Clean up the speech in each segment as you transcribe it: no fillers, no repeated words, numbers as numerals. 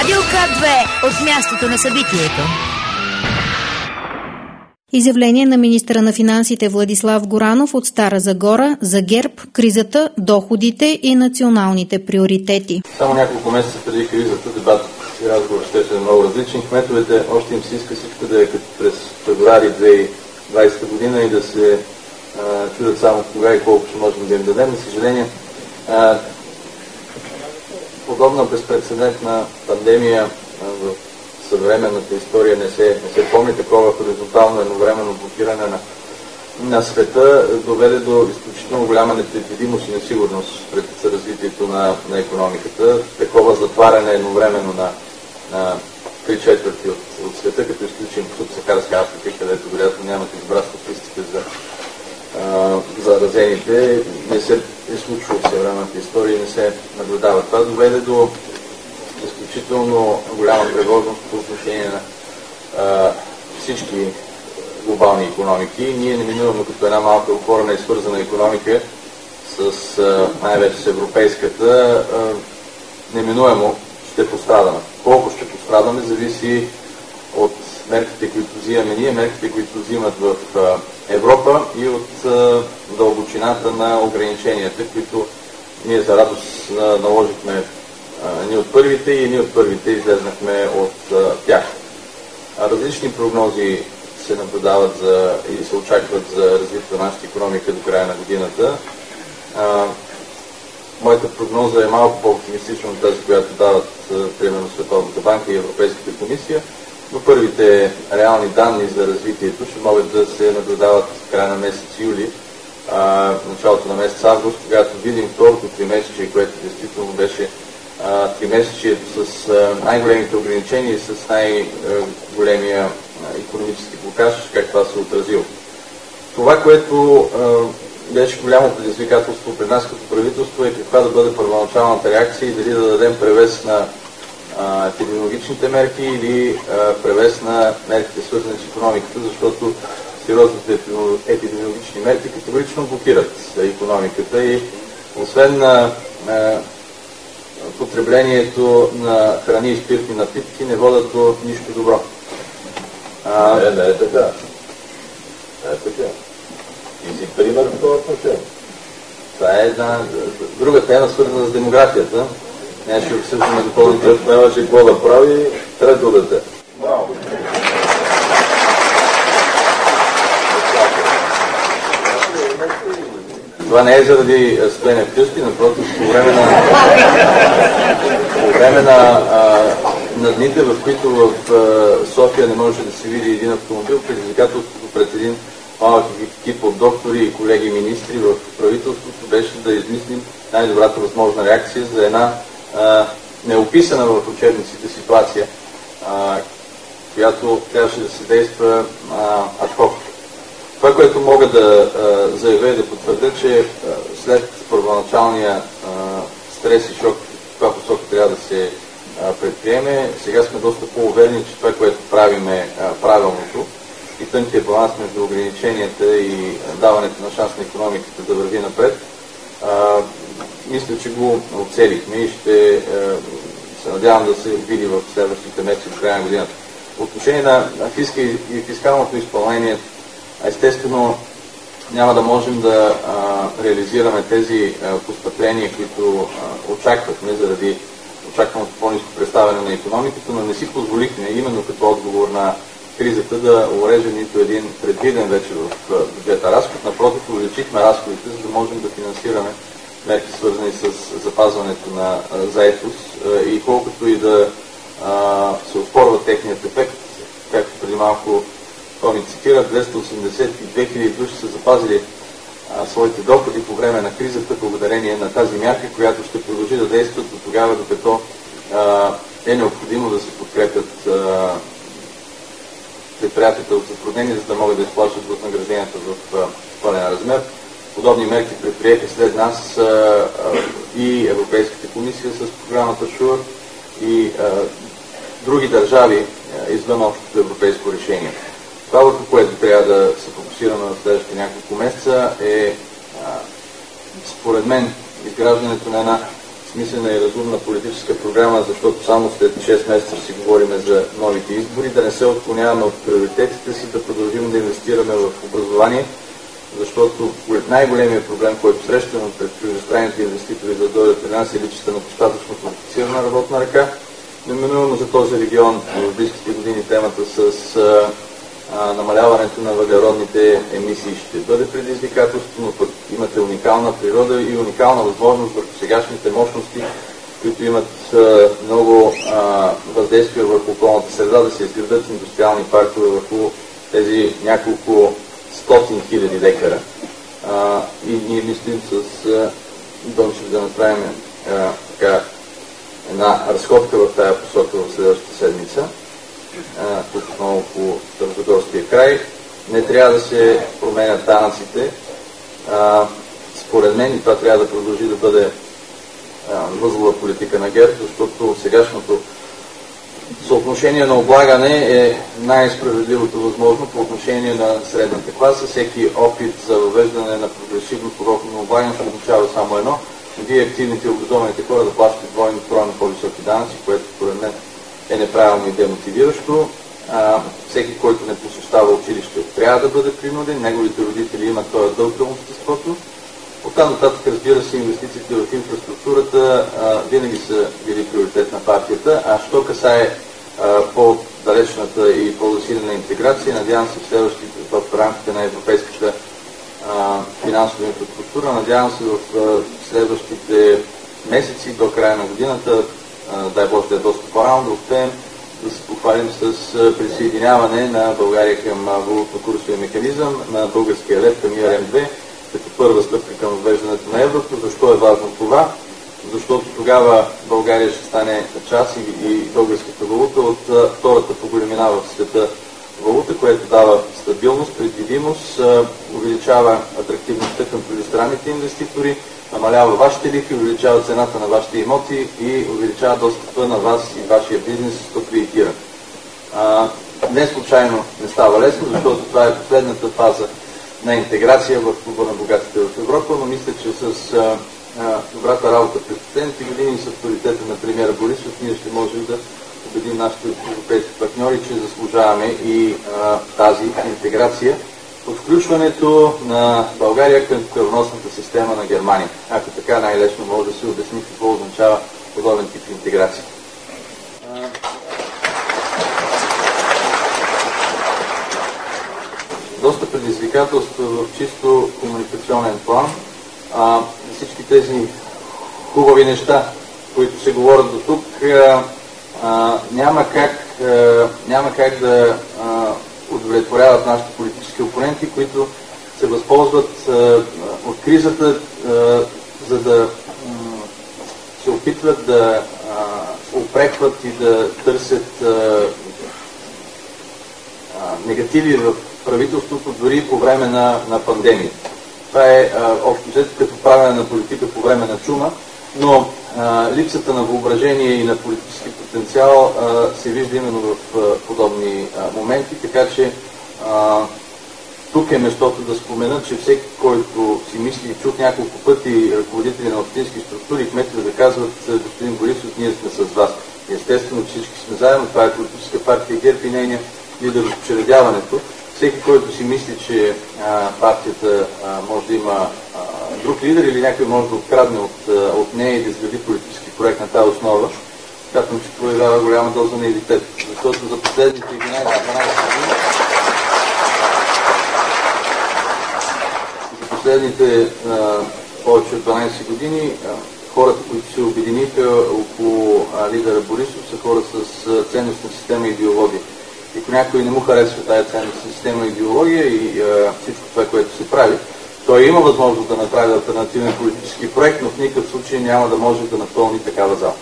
Радио К2 от мястото на събитието. Изявление на министъра на финансите Владислав Горанов от Стара Загора за ГЕРБ, кризата, доходите и националните приоритети. Само няколко месеца преди кризата дебатът и разговор ще е много различен. Кметовете още им се иска всичко да е като през февруари 2020 година и да се чудят само кога и колко ще можем да им дадем. За съжаление, подобна безпрецедентна пандемия в съвременната история не се помни. Такова хоризонтално едновременно блокиране на света доведе до изключително голяма непредвидимост и несигурност пред развитието на икономиката. Такова затваряне едновременно на 3/4 от света, като изключим Субсахарска Африка, където вероятно нямат избра статистика за заразените, не се е случвало в съвременната история и не се наблюдава. Това доведе до изключително голяма тревожност по отношение на всички глобални икономики. Ние неминуемо като една малка отворена и свързана икономика най-вече с европейската, неминуемо ще пострадаме. Колко ще пострадаме, зависи от мерките, които взимаме ние, мерките, които взимат в Европа и от дълбочината на ограниченията, които ние за радост наложихме ние от първите и ние от първите излезнахме от тях. Различни прогнози се наблюдават и се очакват за развитието на нашата икономика до края на годината. Моята прогноза е малко по-оптимистична от тази, която дават примерно Световната банка и Европейската комисия, но първите реални данни за развитието ще могат да се наблюдават в края на месец юли, началото на месец август, когато видим второто тримесечие, което действително беше тримесечието с най-големите ограничения и с най-големия икономически блокаж, как това се отразило. Това, което беше голямо предизвикателство пред нас като правителство е каква да бъде първоначалната реакция и дали да дадем превес на епидемиологичните мерки или превес на мерките свързани с икономиката, защото сериозните епидемиологични мерки категорично блокират икономиката и освен на потреблението на храни и спиртни напитки не водят до нищо добро. Не е така. Не е така. И си пример в това отношение. Това е една друга тема, свързана с демографията. Не ще обсъждаме допълнително. Нямаше какво да прави трето дете. Браво! Това не е заради стоене вкъщи, напротив, по време на дните, в които в София не може да се види един автомобил, предизвикателството пред един малък екип от доктори и колеги министри в правителството беше да измислим най-добрата възможна реакция за една неописана в учебниците ситуация, която трябваше да се действа адхок. Това, което мога да заявя и да потвърдя, че след първоначалния стрес и шок, в това посока трябва да се предприеме, сега сме доста по-уверени, че това, което правим е правилното и тънкият баланс между ограниченията и даването на шанс на икономиката да върви напред. Мисля, че го оцелихме и ще се надявам да се види в следващите месеци до края на годината. По отношение на фиска и фискалното изпълнение, естествено няма да можем да реализираме тези постъпления, които очаквахме заради очакваното по-ниско представяне на икономиката, но не си позволихме именно като отговор на кризата да урежем нито един предвиден вече в бюджета разход. Напротив, увеличихме разходите, за да можем да финансираме мерки, свързани с запазването на заетост и колкото и да се оспорва техният ефект, както преди малко ми цитира, 282 000 души са запазили своите доходи по време на кризата благодарение на тази мярка, която ще продължи да действа до тогава, докато е необходимо да се подкрепят предприятията от затруднения, за да могат да изплащат възнагражденията в пълен размер. Подобни мерки предприеха след нас и Европейската комисия с програмата ШУР и други държави извън общото европейско решение. Това, върху което трябва да се фокусираме в следващите няколко месеца е, според мен, изграждането на една смислена и разумна политическа програма, защото само след 6 месеца си говорим за новите избори, да не се отклоняваме от приоритетите си, да продължим да инвестираме в образование, защото най-големият проблем, който срещаме пред чуждестранните инвеститори да дойдат при нас е липсата на достатъчно квалифицирана работна ръка. Неминуемо за този регион в близките години темата с намаляването на въглеродните емисии ще бъде предизвикателство, но пък имате уникална природа и уникална възможност върху сегашните мощности, които имат много въздействие върху околната среда, да се изградат индустриални паркове върху тези няколко стотин хиляди декара. И ние мислим с Дончев да направим една разходка в тая посока в следващата седмица. Тук отново по Старозагорския край. Не трябва да се променят данъците. Според мен и това трябва да продължи да бъде възлова политика на ГЕРБ, защото сегашното съотношение на облагане е най-справедливото възможно по отношение на средната класа. Всеки опит за въвеждане на прогресивно подоходно облагане ще означава само едно. Вие активните и образованите хора да плащат двойно по-високи данъци, което според мен е неправилно и демотивиращо. Всеки, който не посещава училище, трябва да бъде принуден. Неговите родители имат този дълг към обществото. Оттам нататък, разбира се, инвестициите в инфраструктурата винаги са били приоритет на партията, а що касае по-далечната и по-засилена интеграция, надявам се в следващите в рамките на европейската финансова инфраструктура, надявам се в следващите месеци до края на годината, дай Боже да е доста по-рано, да успеем да се похвалим с присъединяване на България към валутно-курсовия механизъм, на българския лев към ERM2, като първа стъпка към въвеждането на еврото. Защо е важно това? Защото тогава България ще стане част и българската валута от втората по големина в света валута, което дава стабилност, предвидимост, увеличава атрактивността към чуждестранните инвеститори, намалява вашите лихви, увеличава цената на вашите имоти и увеличава достъпа на вас и вашия бизнес до кредитиране. Не случайно не става лесно, защото това е последната фаза на интеграция в клуба на богатите в Европа, но мисля, че с добрата работа през последните години с авторитета на премиера Борисов ние ще можем да убедим нашите европейски партньори, че заслужаваме и тази интеграция от включването на България към кръвоносната система на Германия. Ако така най-лесно може да се обясни какво означава подобен тип интеграция. Доста предизвикателства в чисто комуникационен план. Всички тези хубави неща, които се говорят до тук, няма как да удовлетворяват нашите политически опоненти, които се възползват от кризата, за да се опитват да упрекват и да търсят негативи в правителството дори по време на пандемия. Това е общо взето като правене на политика по време на чума, но липсата на въображение и на политически потенциал се вижда именно в подобни моменти, така че тук е местото да спомена, че всеки, който си мисли, чух няколко пъти ръководители на общински структури и кметове да казват: господин Борисов, ние сме с вас. Естествено, че всички сме заедно, това е политическа партия ГЕРБ и нейния лидер в учредяването. Всеки, който си мисли, че партията може да има друг лидер или някой може да открадне от нея и да изгради политически проект на тази основа, смятам, че проявява голяма доза наивитет. Защото за последните 11-12 години последните повече от 12 години хората, които се обединиха около лидера Борисов, са хора с ценностна система и идеология. И ако някой не му харесва тази ценностна система и идеология и всичко това, което се прави, той има възможност да направи алтернативен политически проект, но в никакъв случай няма да може да напълни такава зала.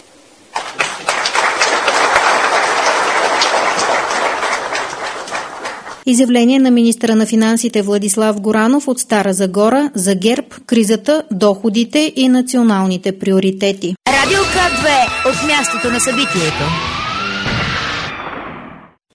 Изявление на министъра на финансите Владислав Горанов от Стара Загора за ГЕРБ, кризата, доходите и националните приоритети. Радио К2 от мястото на събитието.